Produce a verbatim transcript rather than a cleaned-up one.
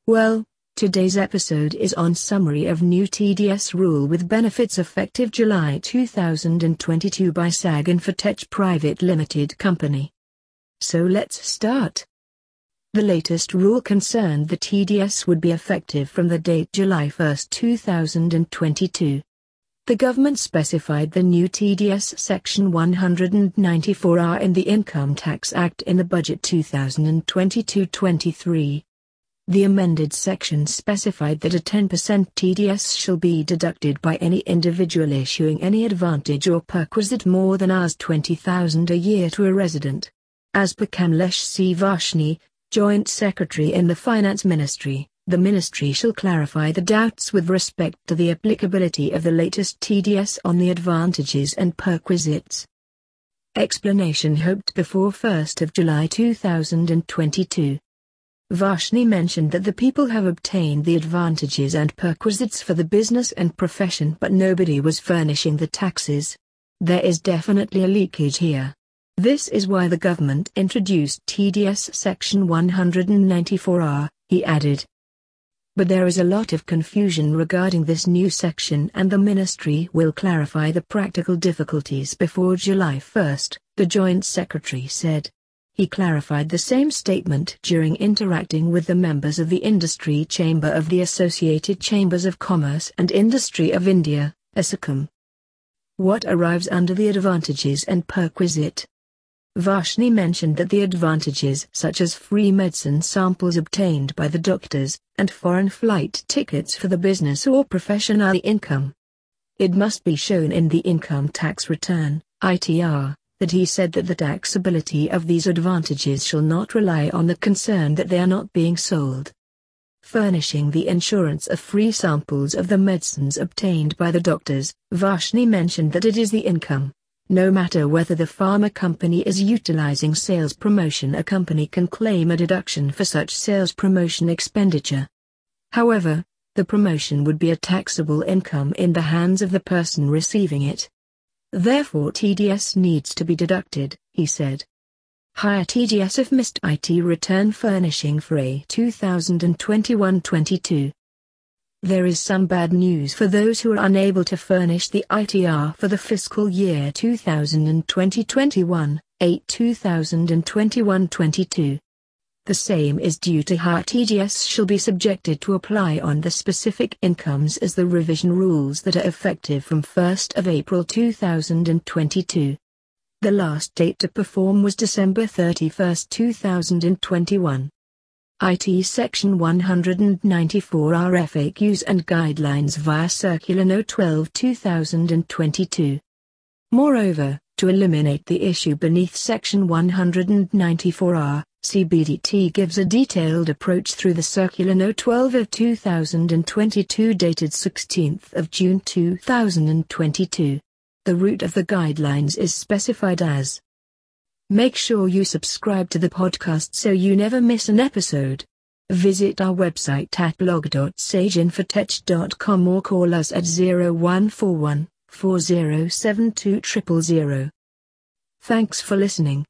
Well, today's episode is on summary of new T D S rule with benefits effective July two thousand twenty-two by Sag Infotech Private Limited Company. So let's start. The latest rule concerned the T D S would be effective from the date July first two thousand twenty-two. The government specified the new T D S Section one ninety-four R in the Income Tax Act in the Budget two thousand twenty-two twenty-three. The amended section specified that a ten percent T D S shall be deducted by any individual issuing any advantage or perquisite more than twenty thousand dollars a year to a resident. As per Kamlesh C. Varshney, Joint Secretary in the Finance Ministry, the Ministry shall clarify the doubts with respect to the applicability of the latest T D S on the advantages and perquisites. Explanation hoped before first of July two thousand twenty-two. Varshney mentioned that the people have obtained the advantages and perquisites for the business and profession, but nobody was furnishing the taxes. There is definitely a leakage here. This is why the government introduced T D S Section one ninety-four R, he added. But there is a lot of confusion regarding this new section and the Ministry will clarify the practical difficulties before July first, the Joint Secretary said. He clarified the same statement during interacting with the members of the Industry Chamber of the Associated Chambers of Commerce and Industry of India, ASSOCHAM. What arrives under the advantages and perquisite? Varshney mentioned that the advantages such as free medicine samples obtained by the doctors, and foreign flight tickets for the business or profession are the income. It must be shown in the income tax return, I T R, that he said that the taxability of these advantages shall not rely on the concern that they are not being sold. Furnishing the insurance of free samples of the medicines obtained by the doctors, Varshney mentioned that it is the income. No matter whether the pharma company is utilizing sales promotion, a company can claim a deduction for such sales promotion expenditure. However, the promotion would be a taxable income in the hands of the person receiving it. Therefore T D S needs to be deducted, he said. Higher T D S if missed I T return furnishing for A two thousand twenty-one twenty-two. There is some bad news for those who are unable to furnish the I T R for the fiscal year two thousand twenty to twenty-one, A two thousand twenty-one twenty-two. The same is due to higher T D S shall be subjected to apply on the specific incomes as the revision rules that are effective from first of April two thousand twenty-two. The last date to perform was December thirty-first two thousand twenty-one. I T Section one ninety-four R F A Qs and Guidelines via Circular No twelve two thousand twenty-two. Moreover, to eliminate the issue beneath Section one ninety-four R, C B D T gives a detailed approach through the Circular No twelve of two thousand twenty-two dated sixteenth of June two thousand twenty-two. The route of the guidelines is specified as. Make sure you subscribe to the podcast so you never miss an episode. Visit our website at blog dot sage infotech dot com or call us at zero one four one, four zero seven two zero zero zero. Thanks for listening.